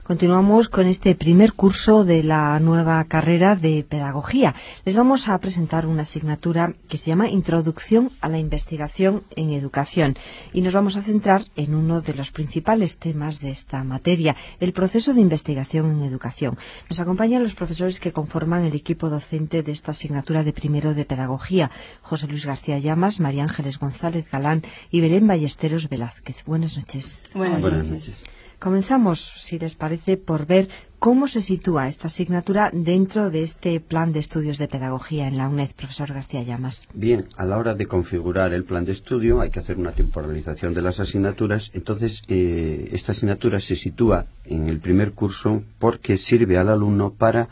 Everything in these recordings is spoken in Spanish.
Continuamos con este primer curso de la nueva carrera de Pedagogía. Les vamos a presentar una asignatura que se llama Introducción a la Investigación en Educación y nos vamos a centrar en uno de los principales temas de esta materia, el proceso de investigación en educación. Nos acompañan los profesores que conforman el equipo docente de esta asignatura de primero de Pedagogía, José Luis García Llamas, María Ángeles González Galán y Belén Ballesteros Velázquez. Buenas noches. Buenas noches. Comenzamos, si les parece, por ver cómo se sitúa esta asignatura dentro de este plan de estudios de pedagogía en la UNED, profesor García Llamas. Bien, a la hora de configurar el plan de estudio hay que hacer una temporalización de las asignaturas. Entonces, esta asignatura se sitúa en el primer curso porque sirve al alumno para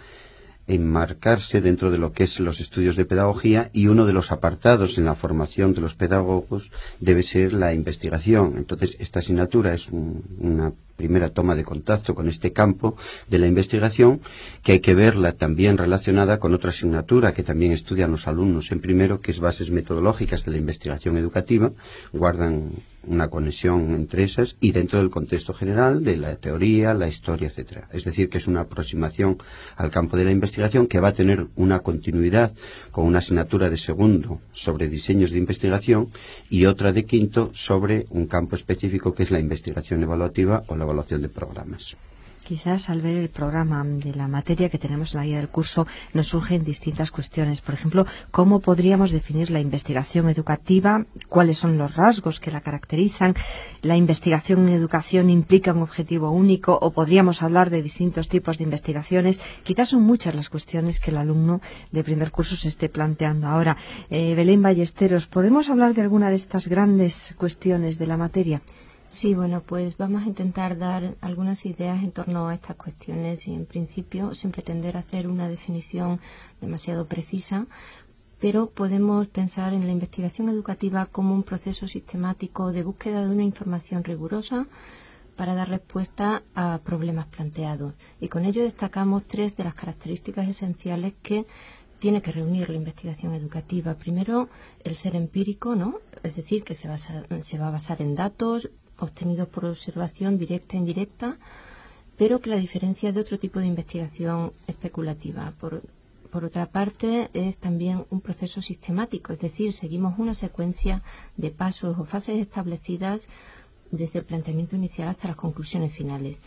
enmarcarse dentro de lo que es los estudios de pedagogía, y uno de los apartados en la formación de los pedagogos debe ser la investigación. Entonces, esta asignatura es una primera toma de contacto con este campo de la investigación, que hay que verla también relacionada con otra asignatura que también estudian los alumnos en primero, que es bases metodológicas de la investigación educativa. Guardan una conexión entre esas y dentro del contexto general de la teoría, la historia, etcétera. Es decir, que es una aproximación al campo de la investigación que va a tener una continuidad con una asignatura de segundo sobre diseños de investigación y otra de quinto sobre un campo específico que es la investigación evaluativa o la evaluación de programas. Quizás al ver el programa de la materia que tenemos en la guía del curso nos surgen distintas cuestiones. Por ejemplo, ¿cómo podríamos definir la investigación educativa? ¿Cuáles son los rasgos que la caracterizan? ¿La investigación en educación implica un objetivo único o podríamos hablar de distintos tipos de investigaciones? Quizás son muchas las cuestiones que el alumno de primer curso se esté planteando ahora. Belén Ballesteros, ¿podemos hablar de alguna de estas grandes cuestiones de la materia? Sí, bueno, pues vamos a intentar dar algunas ideas en torno a estas cuestiones y, en principio, sin pretender hacer una definición demasiado precisa, pero podemos pensar en la investigación educativa como un proceso sistemático de búsqueda de una información rigurosa para dar respuesta a problemas planteados. Y con ello destacamos tres de las características esenciales que tiene que reunir la investigación educativa. Primero, el ser empírico, ¿no? Es decir, que se va a basar en datos obtenidos por observación directa e indirecta, pero que la diferencia de otro tipo de investigación especulativa. Por otra parte, es también un proceso sistemático, es decir, seguimos una secuencia de pasos o fases establecidas desde el planteamiento inicial hasta las conclusiones finales.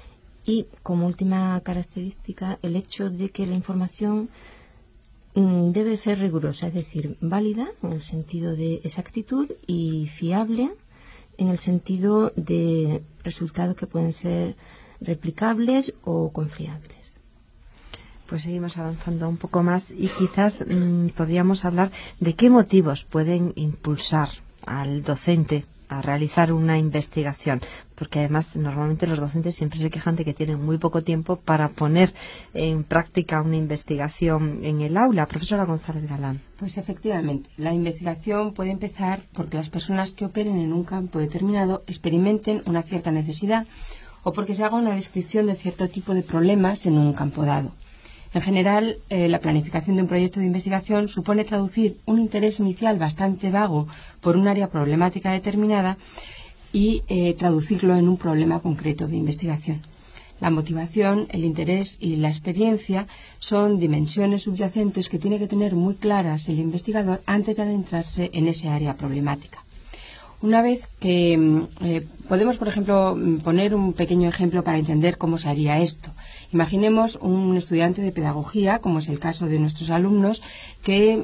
Y, como última característica, el hecho de que la información debe ser rigurosa, es decir, válida en el sentido de exactitud y fiable en el sentido de resultados que pueden ser replicables o confiables. Pues seguimos avanzando un poco más y quizás podríamos hablar de qué motivos pueden impulsar al docente a realizar una investigación, porque además normalmente los docentes siempre se quejan de que tienen muy poco tiempo para poner en práctica una investigación en el aula. Profesora González Galán. Pues efectivamente, la investigación puede empezar porque las personas que operen en un campo determinado experimenten una cierta necesidad o porque se haga una descripción de cierto tipo de problemas en un campo dado. En general, la planificación de un proyecto de investigación supone traducir un interés inicial bastante vago por un área problemática determinada y traducirlo en un problema concreto de investigación. La motivación, el interés y la experiencia son dimensiones subyacentes que tiene que tener muy claras el investigador antes de adentrarse en ese área problemática. Una vez que podemos, por ejemplo, poner un pequeño ejemplo para entender cómo se haría esto. Imaginemos un estudiante de pedagogía, como es el caso de nuestros alumnos, que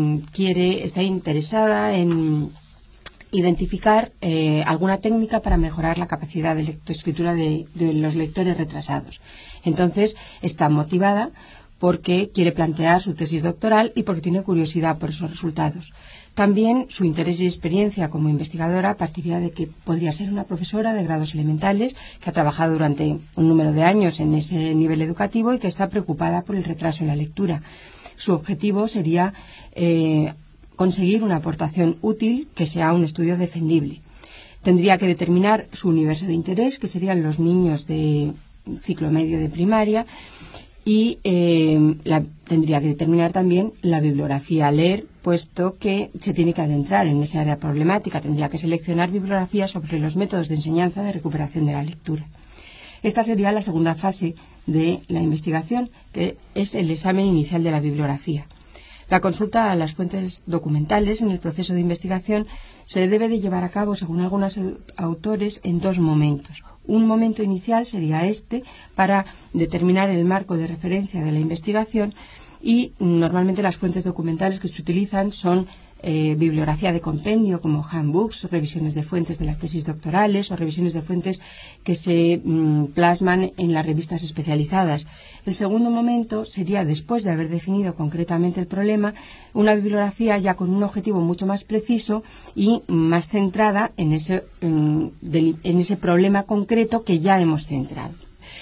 está interesada en identificar alguna técnica para mejorar la capacidad de lectoescritura de los lectores retrasados. Entonces, está motivada porque quiere plantear su tesis doctoral y porque tiene curiosidad por esos resultados. También su interés y experiencia como investigadora partiría de que podría ser una profesora de grados elementales que ha trabajado durante un número de años en ese nivel educativo y que está preocupada por el retraso en la lectura. Su objetivo sería conseguir una aportación útil que sea un estudio defendible. Tendría que determinar su universo de interés, que serían los niños de ciclo medio de primaria, y tendría que determinar también la bibliografía a leer, puesto que se tiene que adentrar en esa área problemática. Tendría que seleccionar bibliografía sobre los métodos de enseñanza de recuperación de la lectura. Esta sería la segunda fase de la investigación, que es el examen inicial de la bibliografía. La consulta a las fuentes documentales en el proceso de investigación se debe de llevar a cabo, según algunos autores, en dos momentos. Un momento inicial sería para determinar el marco de referencia de la investigación, y normalmente las fuentes documentales que se utilizan son bibliografía de compendio como handbooks, revisiones de fuentes de las tesis doctorales o revisiones de fuentes que se plasman en las revistas especializadas. El segundo momento sería, después de haber definido concretamente el problema, una bibliografía ya con un objetivo mucho más preciso y más centrada en ese problema concreto que ya hemos centrado.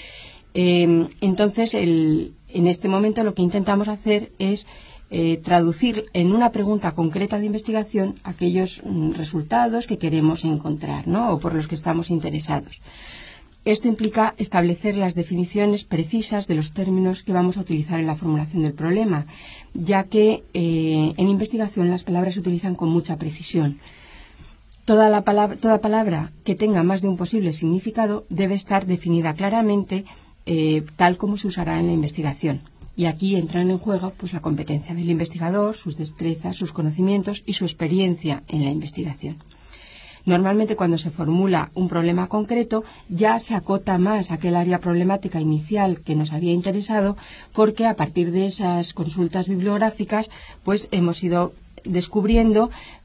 Entonces, en este momento lo que intentamos hacer es traducir en una pregunta concreta de investigación aquellos resultados que queremos encontrar, ¿no?, o por los que estamos interesados. Esto implica establecer las definiciones precisas de los términos que vamos a utilizar en la formulación del problema, ya que en investigación las palabras se utilizan con mucha precisión. Toda palabra que tenga más de un posible significado debe estar definida claramente, tal como se usará en la investigación. Y aquí entran en juego pues la competencia del investigador, sus destrezas, sus conocimientos y su experiencia en la investigación. Normalmente, cuando se formula un problema concreto, ya se acota más aquel área problemática inicial que nos había interesado, porque a partir de esas consultas bibliográficas pues hemos ido descubriendo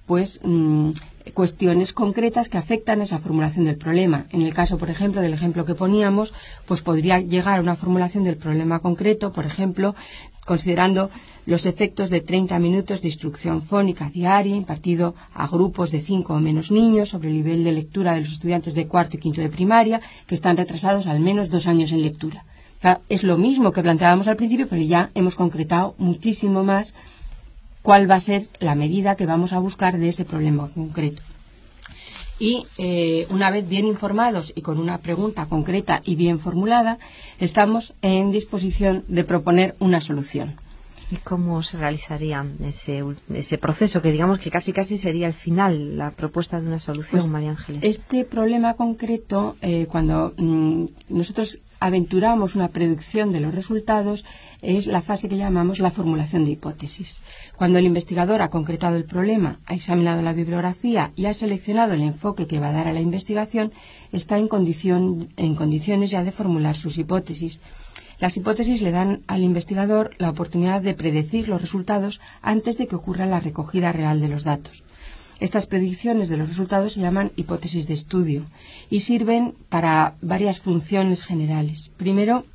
cuestiones concretas que afectan a esa formulación del problema. En el caso, por ejemplo, del ejemplo que poníamos, pues podría llegar a una formulación del problema concreto, por ejemplo, considerando los efectos de 30 minutos de instrucción fónica diaria impartido a grupos de 5 o menos niños sobre el nivel de lectura de los estudiantes de cuarto y quinto de primaria que están retrasados al menos 2 años en lectura. O sea, es lo mismo que planteábamos al principio, pero ya hemos concretado muchísimo más cuál va a ser la medida que vamos a buscar de ese problema concreto. Y una vez bien informados y con una pregunta concreta y bien formulada, estamos en disposición de proponer una solución. ¿Y cómo se realizaría ese proceso, que digamos que casi sería el final, la propuesta de una solución, pues, María Ángeles? Este problema concreto, cuando nosotros aventuramos una predicción de los resultados, es la fase que llamamos la formulación de hipótesis. Cuando el investigador ha concretado el problema, ha examinado la bibliografía y ha seleccionado el enfoque que va a dar a la investigación, está en condiciones ya de formular sus hipótesis. Las hipótesis le dan al investigador la oportunidad de predecir los resultados antes de que ocurra la recogida real de los datos. Estas predicciones de los resultados se llaman hipótesis de estudio y sirven para varias funciones generales. Primero,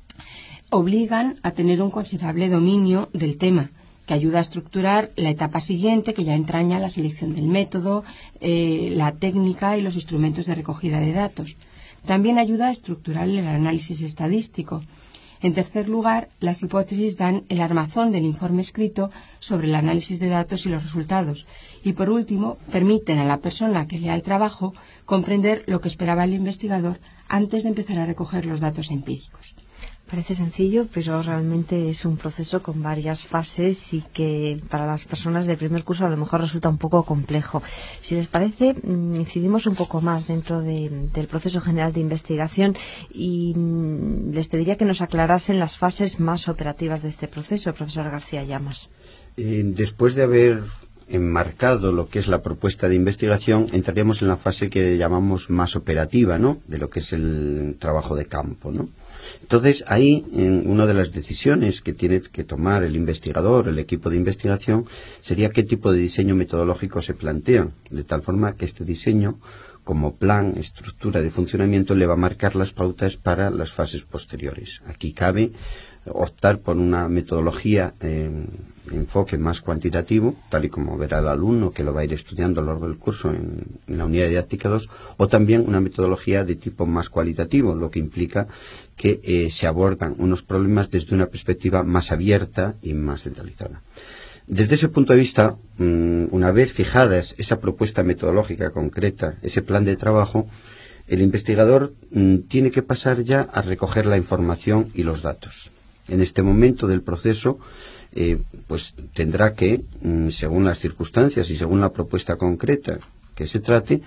obligan a tener un considerable dominio del tema, que ayuda a estructurar la etapa siguiente, que ya entraña la selección del método, la técnica y los instrumentos de recogida de datos. También ayuda a estructurar el análisis estadístico. En tercer lugar, las hipótesis dan el armazón del informe escrito sobre el análisis de datos y los resultados. Y por último, permiten a la persona que lea el trabajo comprender lo que esperaba el investigador antes de empezar a recoger los datos empíricos. Parece sencillo, pero realmente es un proceso con varias fases y que para las personas de primer curso a lo mejor resulta un poco complejo. Si les parece, incidimos un poco más dentro del proceso general de investigación y les pediría que nos aclarasen las fases más operativas de este proceso, profesor García Llamas. Después de haber enmarcado lo que es la propuesta de investigación, entraríamos en la fase que llamamos más operativa, ¿no?, de lo que es el trabajo de campo, ¿no? Entonces, ahí, una de las decisiones que tiene que tomar el investigador, el equipo de investigación, sería qué tipo de diseño metodológico se plantea, de tal forma que este diseño, como plan, estructura de funcionamiento, le va a marcar las pautas para las fases posteriores. Aquí cabe optar por una metodología enfoque más cuantitativo, tal y como verá el alumno que lo va a ir estudiando a lo largo del curso en la unidad didáctica 2, o también una metodología de tipo más cualitativo, lo que implica que se abordan unos problemas desde una perspectiva más abierta y más centralizada. Desde ese punto de vista, una vez fijadas esa propuesta metodológica concreta, ese plan de trabajo, el investigador tiene que pasar ya a recoger la información y los datos. En este momento del proceso, pues tendrá que, según las circunstancias y según la propuesta concreta que se trate,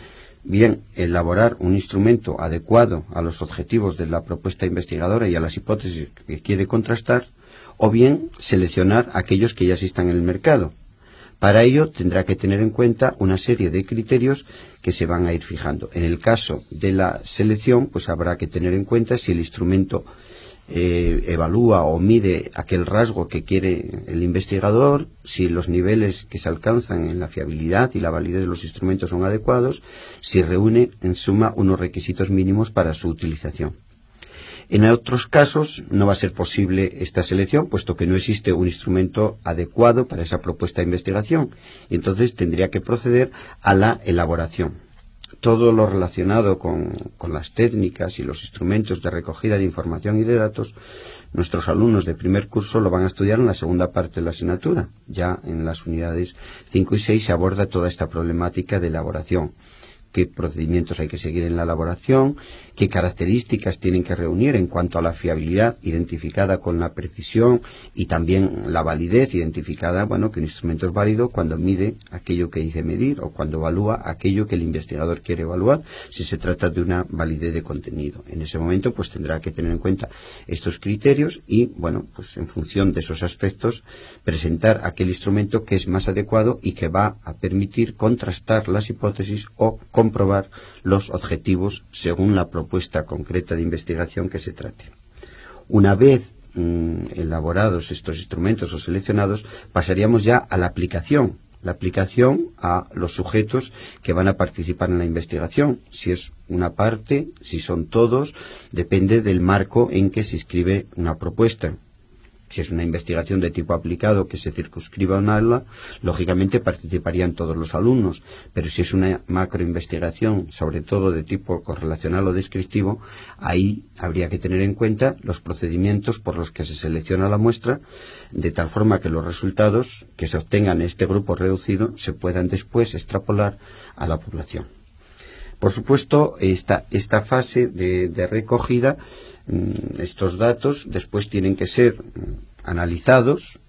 bien elaborar un instrumento adecuado a los objetivos de la propuesta investigadora y a las hipótesis que quiere contrastar, o bien seleccionar aquellos que ya existan en el mercado. Para ello tendrá que tener en cuenta una serie de criterios que se van a ir fijando. En el caso de la selección, pues habrá que tener en cuenta si el instrumento evalúa o mide aquel rasgo que quiere el investigador, si los niveles que se alcanzan en la fiabilidad y la validez de los instrumentos son adecuados, si reúne en suma unos requisitos mínimos para su utilización. En otros casos no va a ser posible esta selección, puesto que no existe un instrumento adecuado para esa propuesta de investigación, y entonces tendría que proceder a la elaboración. Todo lo relacionado con las técnicas y los instrumentos de recogida de información y de datos, nuestros alumnos de primer curso lo van a estudiar en la segunda parte de la asignatura. Ya en las unidades 5 y 6 se aborda toda esta problemática de elaboración. Qué procedimientos hay que seguir en la elaboración, qué características tienen que reunir en cuanto a la fiabilidad identificada con la precisión y también la validez identificada, bueno, que un instrumento es válido cuando mide aquello que dice medir o cuando evalúa aquello que el investigador quiere evaluar, si se trata de una validez de contenido. En ese momento pues tendrá que tener en cuenta estos criterios y, bueno, pues en función de esos aspectos presentar aquel instrumento que es más adecuado y que va a permitir contrastar las hipótesis o comprobar los objetivos según la propuesta concreta de investigación que se trate. Una vez elaborados estos instrumentos o seleccionados, pasaríamos ya a la aplicación a los sujetos que van a participar en la investigación. Si es una parte, si son todos, depende del marco en que se inscribe una propuesta. Si es una investigación de tipo aplicado que se circunscriba a un aula, lógicamente participarían todos los alumnos, pero si es una macroinvestigación, sobre todo de tipo correlacional o descriptivo, ahí habría que tener en cuenta los procedimientos por los que se selecciona la muestra, de tal forma que los resultados que se obtengan en este grupo reducido se puedan después extrapolar a la población. Por supuesto, esta fase de recogida, estos datos después tienen que ser analizados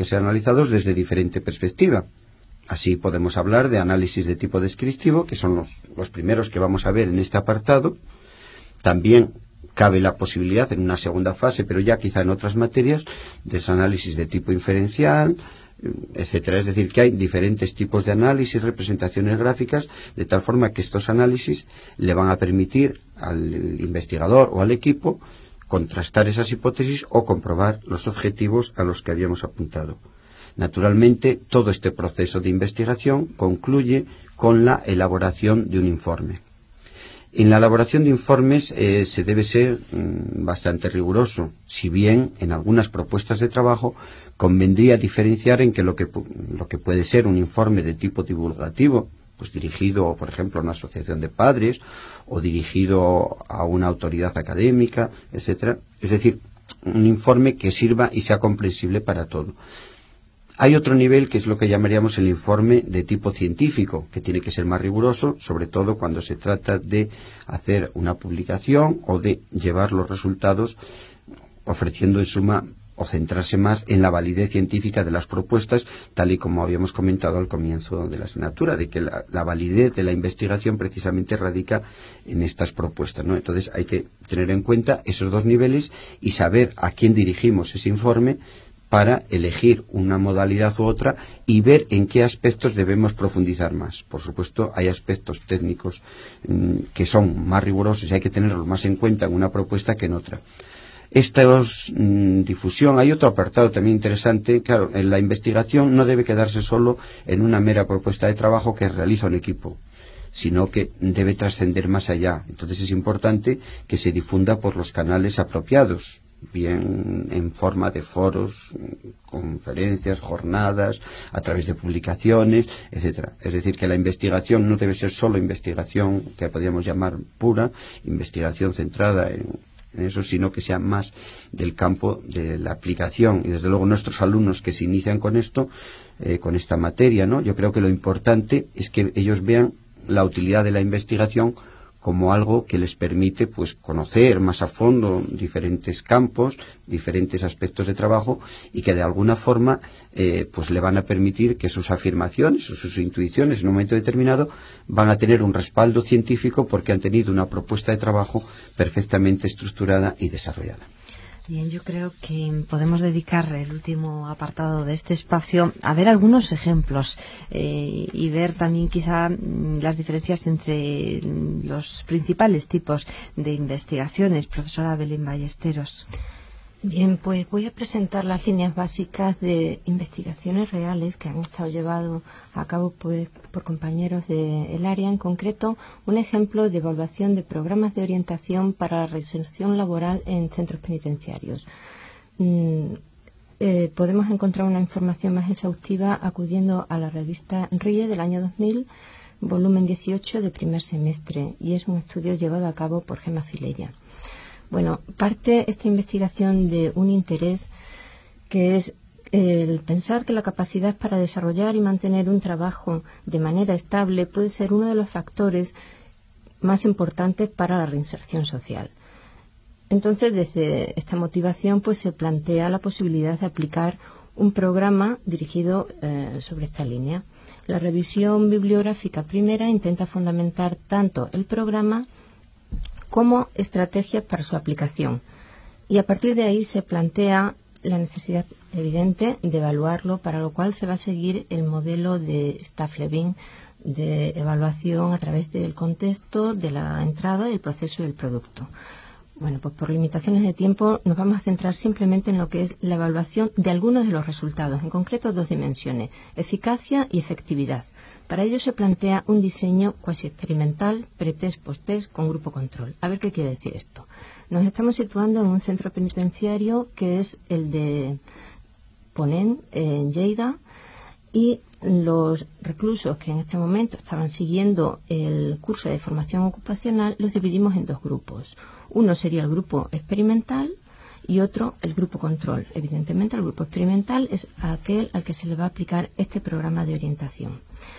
desde diferente perspectiva. Así podemos hablar de análisis de tipo descriptivo, que son los primeros que vamos a ver en este apartado. También cabe la posibilidad en una segunda fase, pero ya quizá en otras materias, de análisis de tipo inferencial, etcétera. Es decir, que hay diferentes tipos de análisis, representaciones gráficas, de tal forma que estos análisis le van a permitir al investigador o al equipo contrastar esas hipótesis o comprobar los objetivos a los que habíamos apuntado. Naturalmente, todo este proceso de investigación concluye con la elaboración de un informe. En la elaboración de informes se debe ser bastante riguroso, si bien en algunas propuestas de trabajo convendría diferenciar en que lo que puede ser un informe de tipo divulgativo, pues dirigido, por ejemplo, a una asociación de padres o dirigido a una autoridad académica, etcétera. Es decir, un informe que sirva y sea comprensible para todo. Hay otro nivel que es lo que llamaríamos el informe de tipo científico, que tiene que ser más riguroso, sobre todo cuando se trata de hacer una publicación o de llevar los resultados ofreciendo en suma o centrarse más en la validez científica de las propuestas, tal y como habíamos comentado al comienzo de la asignatura, de que la validez de la investigación precisamente radica en estas propuestas, ¿no? Entonces hay que tener en cuenta esos dos niveles y saber a quién dirigimos ese informe para elegir una modalidad u otra y ver en qué aspectos debemos profundizar más. Por supuesto, hay aspectos técnicos que son más rigurosos y hay que tenerlos más en cuenta en una propuesta que en otra. Esta difusión, hay otro apartado también interesante. Claro, en la investigación no debe quedarse solo en una mera propuesta de trabajo que realiza un equipo, sino que debe trascender más allá. Entonces es importante que se difunda por los canales apropiados, bien en forma de foros, conferencias, jornadas, a través de publicaciones, etcétera. Es decir, que la investigación no debe ser solo investigación que podríamos llamar pura, investigación centrada en eso, sino que sea más del campo de la aplicación. Y desde luego nuestros alumnos que se inician con esto, con esta materia, ¿no? Yo creo que lo importante es que ellos vean la utilidad de la investigación como algo que les permite pues conocer más a fondo diferentes campos, diferentes aspectos de trabajo, y que de alguna forma pues le van a permitir que sus afirmaciones o sus intuiciones en un momento determinado van a tener un respaldo científico porque han tenido una propuesta de trabajo perfectamente estructurada y desarrollada. Bien, yo creo que podemos dedicar el último apartado de este espacio a ver algunos ejemplos y ver también quizá las diferencias entre los principales tipos de investigaciones. Profesora Belén Ballesteros. Bien, pues voy a presentar las líneas básicas de investigaciones reales que han estado llevadas a cabo pues, por compañeros del área. En concreto, un ejemplo de evaluación de programas de orientación para la reinserción laboral en centros penitenciarios. Podemos encontrar una información más exhaustiva acudiendo a la revista RIE del año 2000, volumen 18 de primer semestre, y es un estudio llevado a cabo por Gemma Filella. Bueno, parte esta investigación de un interés que es el pensar que la capacidad para desarrollar y mantener un trabajo de manera estable puede ser uno de los factores más importantes para la reinserción social. Entonces, desde esta motivación, pues se plantea la posibilidad de aplicar un programa dirigido sobre esta línea. La revisión bibliográfica primera intenta fundamentar tanto el programa como estrategias para su aplicación. Y a partir de ahí se plantea la necesidad evidente de evaluarlo, para lo cual se va a seguir el modelo de Staff-Levin de evaluación a través del contexto, de la entrada, del proceso y del producto. Bueno, pues por limitaciones de tiempo nos vamos a centrar simplemente en lo que es la evaluación de algunos de los resultados, en concreto dos dimensiones, eficacia y efectividad. Para ello se plantea un diseño cuasi experimental, pretest, posttest, con grupo control. A ver qué quiere decir esto. Nos estamos situando en un centro penitenciario que es el de Ponent, en Lleida, y los reclusos que en este momento estaban siguiendo el curso de formación ocupacional los dividimos en dos grupos. Uno sería el grupo experimental y otro el grupo control. Evidentemente el grupo experimental es aquel al que se le va a aplicar este programa de orientación.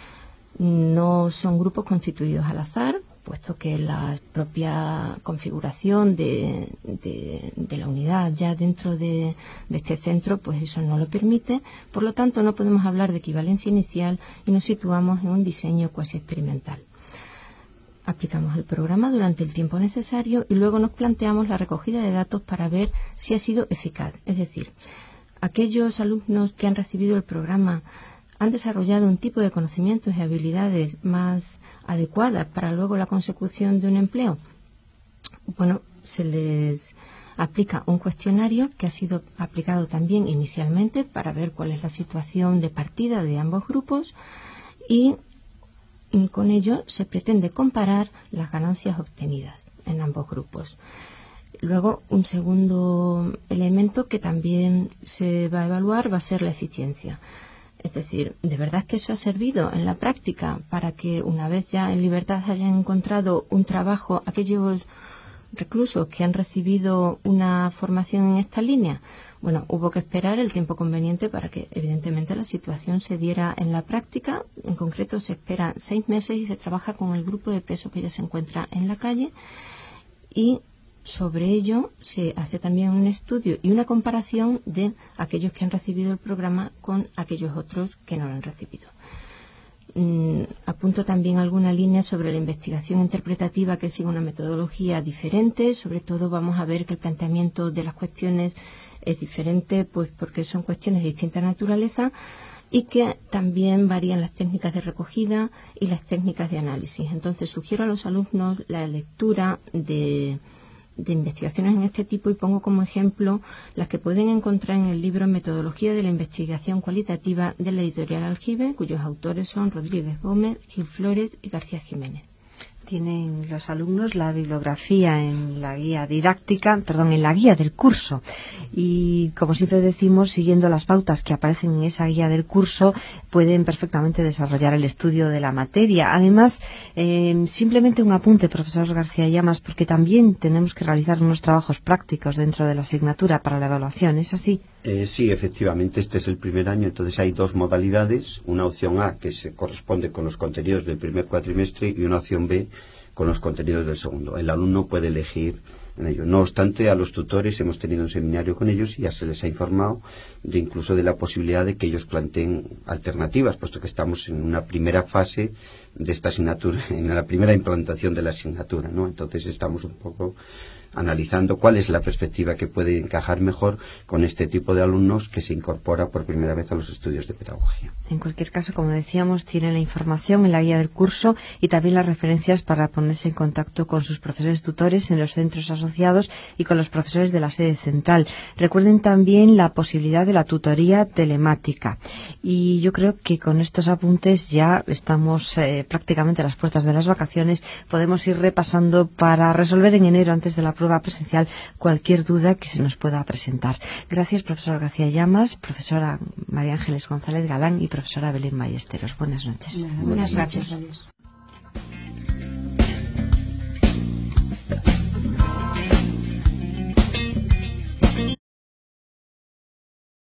No son grupos constituidos al azar, puesto que la propia configuración de la unidad ya dentro de este centro, pues eso no lo permite. Por lo tanto, no podemos hablar de equivalencia inicial y nos situamos en un diseño cuasi experimental. Aplicamos el programa durante el tiempo necesario y luego nos planteamos la recogida de datos para ver si ha sido eficaz. Es decir, aquellos alumnos que han recibido el programa han desarrollado un tipo de conocimientos y habilidades más adecuadas para luego la consecución de un empleo. Bueno, se les aplica un cuestionario que ha sido aplicado también inicialmente para ver cuál es la situación de partida de ambos grupos y con ello se pretende comparar las ganancias obtenidas en ambos grupos. Luego, un segundo elemento que también se va a evaluar va a ser la eficiencia. Es decir, ¿de verdad que eso ha servido en la práctica para que una vez ya en libertad hayan encontrado un trabajo aquellos reclusos que han recibido una formación en esta línea? Bueno, hubo que esperar el tiempo conveniente para que evidentemente la situación se diera en la práctica. En concreto se esperan 6 meses y se trabaja con el grupo de presos que ya se encuentra en la calle, y sobre ello se hace también un estudio y una comparación de aquellos que han recibido el programa con aquellos otros que no lo han recibido. Apunto también alguna línea sobre la investigación interpretativa que sigue una metodología diferente. Sobre todo vamos a ver que el planteamiento de las cuestiones es diferente, pues porque son cuestiones de distinta naturaleza, y que también varían las técnicas de recogida y las técnicas de análisis. Entonces sugiero a los alumnos la lectura de investigaciones en este tipo y pongo como ejemplo las que pueden encontrar en el libro Metodología de la Investigación Cualitativa de la editorial Aljibe, cuyos autores son Rodríguez Gómez, Gil Flores y García Jiménez. Tienen los alumnos la bibliografía en la guía didáctica, en la guía del curso. Y como siempre decimos, siguiendo las pautas que aparecen en esa guía del curso, pueden perfectamente desarrollar el estudio de la materia. Además, simplemente un apunte, profesor García Llamas, porque también tenemos que realizar unos trabajos prácticos dentro de la asignatura para la evaluación. ¿Es así? Sí, efectivamente, este es el primer año, entonces hay dos modalidades, una opción A que se corresponde con los contenidos del primer cuatrimestre y una opción B con los contenidos del segundo. El alumno puede elegir en ello. No obstante, a los tutores hemos tenido un seminario con ellos y ya se les ha informado incluso de la posibilidad de que ellos planteen alternativas, puesto que estamos en una primera fase de esta asignatura, en la primera implantación de la asignatura, ¿no? Entonces estamos un poco analizando cuál es la perspectiva que puede encajar mejor con este tipo de alumnos que se incorpora por primera vez a los estudios de pedagogía. En cualquier caso, como decíamos, tiene la información en la guía del curso y también las referencias para ponerse en contacto con sus profesores tutores en los centros asociados y con los profesores de la sede central. Recuerden también la posibilidad de la tutoría telemática. Y yo creo que con estos apuntes ya estamos prácticamente a las puertas de las vacaciones. Podemos ir repasando para resolver en enero, antes de la prueba presencial, cualquier duda que se nos pueda presentar. Gracias, profesora García Llamas, profesora María Ángeles González Galán y profesora Belén Ballesteros. Buenas noches. Buenas noches. Adiós.